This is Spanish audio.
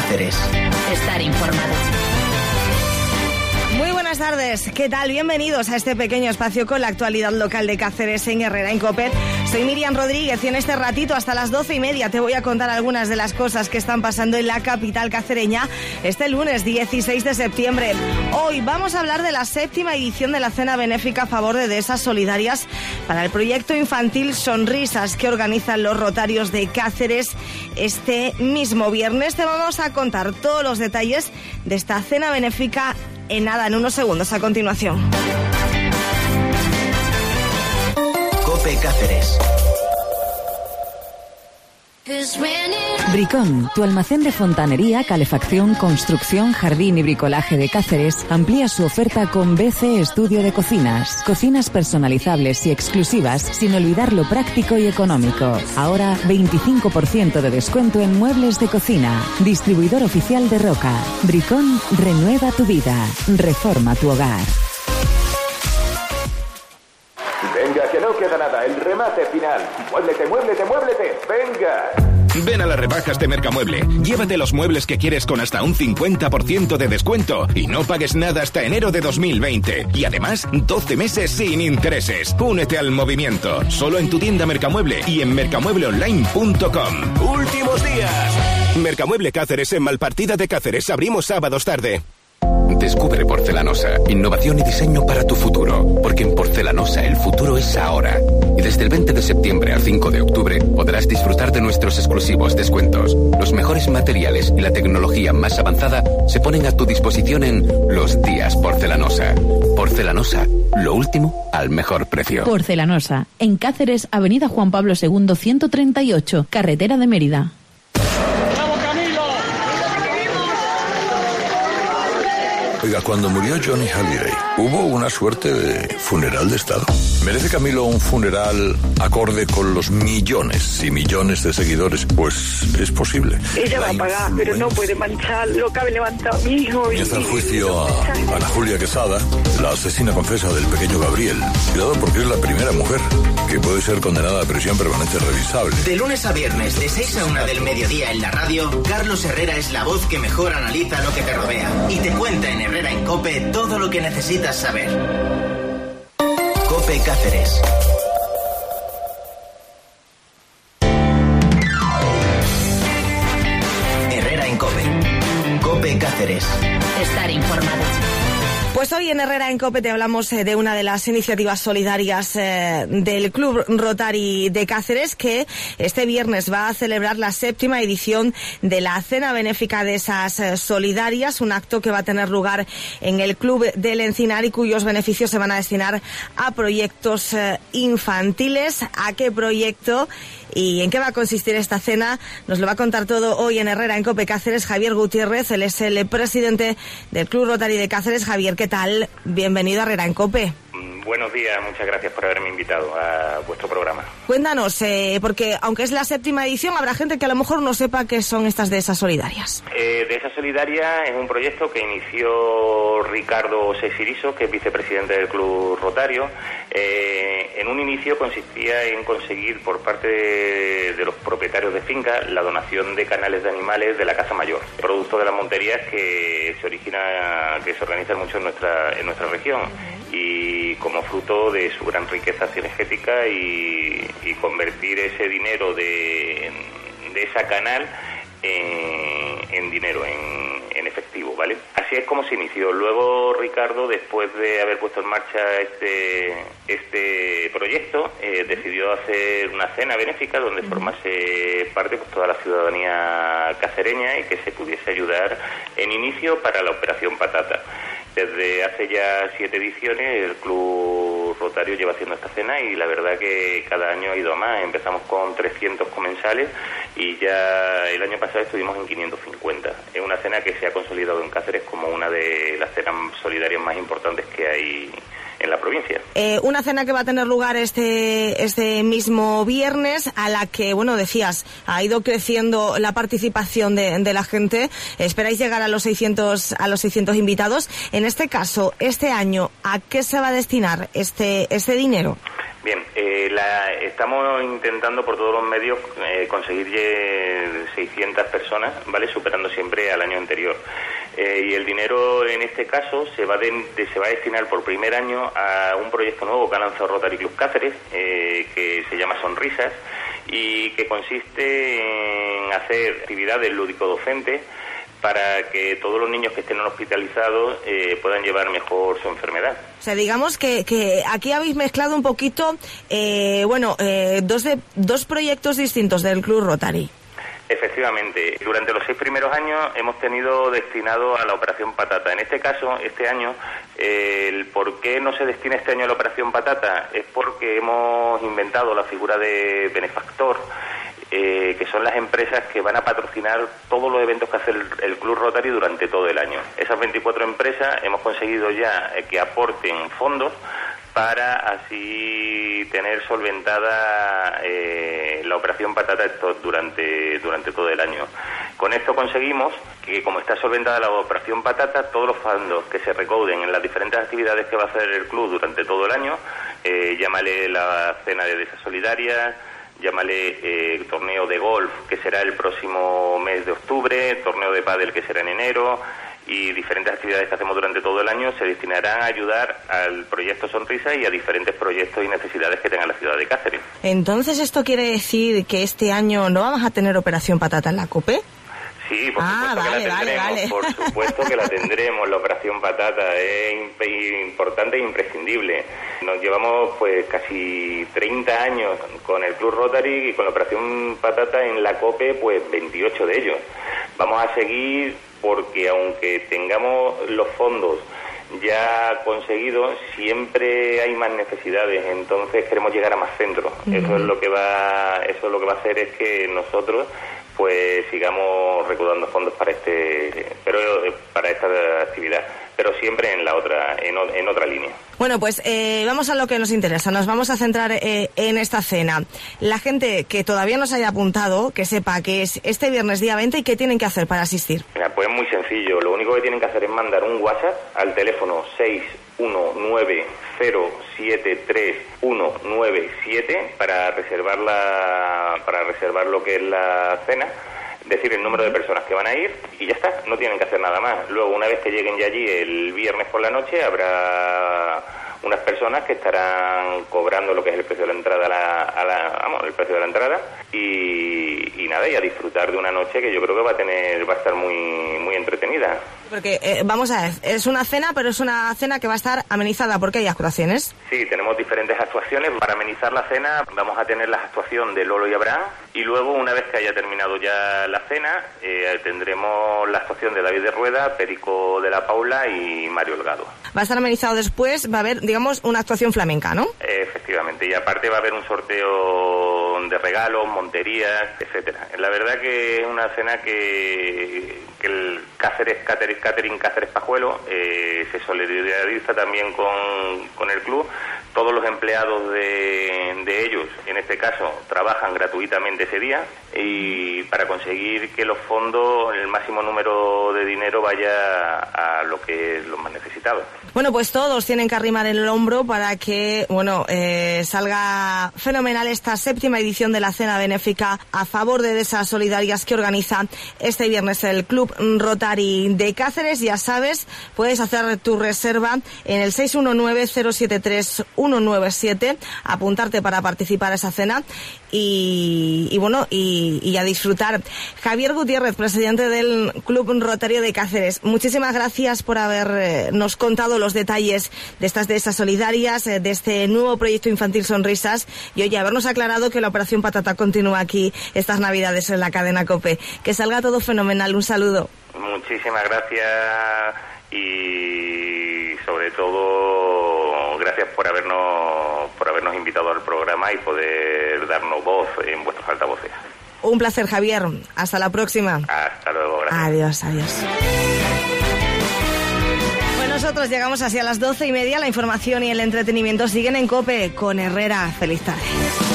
Cáceres. Estar informado. Muy buenas tardes, ¿qué tal? Bienvenidos a este pequeño espacio con la actualidad local de Cáceres en Herrera en COPE. Soy Miriam Rodríguez y en este ratito hasta las 12:30 te voy a contar algunas de las cosas que están pasando en la capital cacereña este lunes 16 de septiembre. Hoy vamos a hablar de la 7ª edición de la cena benéfica a favor de Dehesas Solidarias para el proyecto infantil Sonrisas que organizan los Rotarios de Cáceres este mismo viernes. Te vamos a contar todos los detalles de esta cena benéfica en unos segundos a continuación. COPE Cáceres. Bricón, tu almacén de fontanería, calefacción, construcción, jardín y bricolaje de Cáceres, amplía su oferta con BC Estudio de Cocinas. Cocinas personalizables y exclusivas, sin olvidar lo práctico y económico. Ahora, 25% de descuento en muebles de cocina. Distribuidor oficial de Roca. Bricón, renueva tu vida. Reforma tu hogar. Venga, que no queda nada, el remate final. Muéblete, muéblete, muéblete, venga. Ven a las rebajas de Mercamueble. Llévate los muebles que quieres con hasta un 50% de descuento y no pagues nada hasta enero de 2020. Y además, 12 meses sin intereses. Únete al movimiento. Solo en tu tienda Mercamueble y en mercamuebleonline.com. ¡Últimos días! Mercamueble Cáceres en Malpartida de Cáceres. Abrimos sábados tarde. Descubre Porcelanosa, innovación y diseño para tu futuro, porque en Porcelanosa el futuro es ahora. Y desde el 20 de septiembre al 5 de octubre podrás disfrutar de nuestros exclusivos descuentos. Los mejores materiales y la tecnología más avanzada se ponen a tu disposición en Los Días Porcelanosa. Porcelanosa, lo último al mejor precio. Porcelanosa, en Cáceres, Avenida Juan Pablo II 138, carretera de Mérida. Oiga, cuando murió Johnny Hallyday, hubo una suerte de funeral de Estado. ¿Merece Camilo un funeral acorde con los millones y millones de seguidores? Pues es posible. Ella va a pagar, pero no puede manchar lo que ha levantado mi hijo. Comienza el juicio a Ana Julia Quesada, la asesina confesa del pequeño Gabriel. Cuidado porque es la primera mujer que puede ser condenada a prisión permanente revisable. De lunes a viernes, de 6 a 1 del mediodía en la radio, Carlos Herrera es la voz que mejor analiza lo que te rodea y te cuenta en Herrera en COPE todo lo que necesitas saber. COPE Cáceres. Herrera en COPE. COPE Cáceres. Estar informado. Pues hoy en Herrera en COPE te hablamos de una de las iniciativas solidarias del Club Rotary de Cáceres, que este viernes va a celebrar la 7ª edición de la Cena Benéfica de Dehesas Solidarias, un acto que va a tener lugar en el Club del Encinar y cuyos beneficios se van a destinar a proyectos infantiles. ¿A qué proyecto y en qué va a consistir esta cena? Nos lo va a contar todo hoy en Herrera en COPE Cáceres Javier Gutiérrez. Él es el presidente del Club Rotary de Cáceres. Javier, ¿qué tal? Bienvenido a Herrera en COPE. Buenos días, muchas gracias por haberme invitado a vuestro programa. Cuéntanos, porque aunque es la 7ª edición, habrá gente que a lo mejor no sepa qué son estas Dehesas Solidarias. Dehesas Solidarias es un proyecto que inició Ricardo Seixiriso, que es vicepresidente del Club Rotario. En un inicio consistía en conseguir por parte de los propietarios de fincas la donación de canales de animales de la Casa Mayor, producto de las monterías que se organizan mucho en nuestra región, y como fruto de su gran riqueza cinegética y convertir ese dinero de esa canal en dinero, en efectivo, ¿vale? Así es como se inició. Luego Ricardo, después de haber puesto en marcha este proyecto, decidió hacer una cena benéfica donde formase parte pues, toda la ciudadanía cacereña y que se pudiese ayudar en inicio para la Operación Patata. Desde hace ya 7 ediciones el Club Rotario lleva haciendo esta cena y la verdad que cada año ha ido a más. Empezamos con 300 comensales y ya el año pasado estuvimos en 550. Es una cena que se ha consolidado en Cáceres como una de las cenas solidarias más importantes que hay en la provincia. Una cena que va a tener lugar este mismo viernes, a la que, bueno, decías, ha ido creciendo la participación de la gente. Esperáis llegar a los 600 invitados. En este caso, este año, ¿a qué se va a destinar este dinero? Bien, estamos intentando por todos los medios conseguir 600 personas, ¿vale? Superando siempre al año anterior. Y el dinero en este caso se va a destinar por primer año a un proyecto nuevo que ha lanzado Rotary Club Cáceres, que se llama Sonrisas, y que consiste en hacer actividades lúdico-docentes para que todos los niños que estén hospitalizados puedan llevar mejor su enfermedad. O sea, digamos que aquí habéis mezclado un poquito, dos proyectos distintos del Club Rotary. Efectivamente, durante los 6 primeros años hemos tenido destinado a la Operación Patata. En este caso, este año, el por qué no se destina este año a la Operación Patata es porque hemos inventado la figura de benefactor, que son las empresas que van a patrocinar todos los eventos que hace el Club Rotary durante todo el año. Esas 24 empresas hemos conseguido ya que aporten fondos para así tener solventada la Operación Patata durante todo el año. Con esto conseguimos que, como está solventada la Operación Patata, todos los fondos que se recauden en las diferentes actividades que va a hacer el club durante todo el año, llámale la cena de Dehesa Solidaria, llámale torneo de golf, que será el próximo mes de octubre, torneo de pádel, que será en enero, y diferentes actividades que hacemos durante todo el año se destinarán a ayudar al proyecto Sonrisa y a diferentes proyectos y necesidades que tenga la ciudad de Cáceres. Entonces, ¿esto quiere decir que este año no vamos a tener Operación Patata en la COPE? Sí, por supuesto que la tendremos, vale. Por supuesto que la tendremos. La Operación Patata es importante e imprescindible. Nos llevamos pues casi 30 años con el Club Rotary y con la Operación Patata en la COPE, pues 28 de ellos. Vamos a seguir porque aunque tengamos los fondos ya conseguidos, siempre hay más necesidades, entonces queremos llegar a más centros. Eso es lo que va a hacer es que nosotros pues sigamos recaudando fondos para esta actividad, pero siempre en otra línea. Bueno, pues vamos a lo que nos interesa. Nos vamos a centrar en esta cena. La gente que todavía no se haya apuntado, que sepa que es este viernes día 20 y qué tienen que hacer para asistir. Mira, pues es muy sencillo. Lo único que tienen que hacer es mandar un WhatsApp al teléfono 619073197 para reservar lo que es la cena, decir el número de personas que van a ir y ya está, no tienen que hacer nada más. Luego, una vez que lleguen ya allí el viernes por la noche, habrá unas personas que estarán cobrando lo que es el precio de la entrada el precio de la entrada y nada, y a disfrutar de una noche que yo creo que va a estar muy entretenida. Porque vamos a ver, es una cena, pero es una cena que va a estar amenizada porque hay actuaciones. Sí, tenemos diferentes actuaciones. Para amenizar la cena vamos a tener la actuación de Lolo y Abraham y luego, una vez que haya terminado ya la cena, tendremos la actuación de David de Rueda, Perico de la Paula y Mario Holgado. Va a estar amenizado después, va a haber, digamos, una actuación flamenca, ¿no? Efectivamente, y aparte va a haber un sorteo de regalos, monterías, etcétera. La verdad que es una cena que el Catering Cáceres Pajuelo se solidariza también con el club. Todos los empleados de ellos, en este caso, trabajan gratuitamente ese día y para conseguir que los fondos, el máximo número de dinero vaya a lo que es los más necesitados. Bueno, pues todos tienen que arrimar el hombro para que, salga fenomenal esta 7ª edición de la cena benéfica a favor de Dehesa Solidarias que organiza este viernes el Club Rotary de Cáceres. Ya sabes, puedes hacer tu reserva en el 619-073-197, apuntarte para participar a esa cena y a disfrutar. Javier Gutiérrez, presidente del Club Rotario de Cáceres, muchísimas gracias por habernos contado los detalles de estas Dehesas Solidarias, de este nuevo proyecto infantil Sonrisas y oye, habernos aclarado que la Operación Patata continúa aquí estas Navidades en la cadena COPE. Que salga todo fenomenal. Un saludo. Muchísimas gracias y sobre todo gracias por habernos invitado al programa y poder darnos voz en vuestros altavoces. Un placer, Javier. Hasta la próxima. Hasta luego. Gracias. Adiós. Pues nosotros llegamos así a las 12:30. La información y el entretenimiento siguen en COPE con Herrera. Feliz tarde.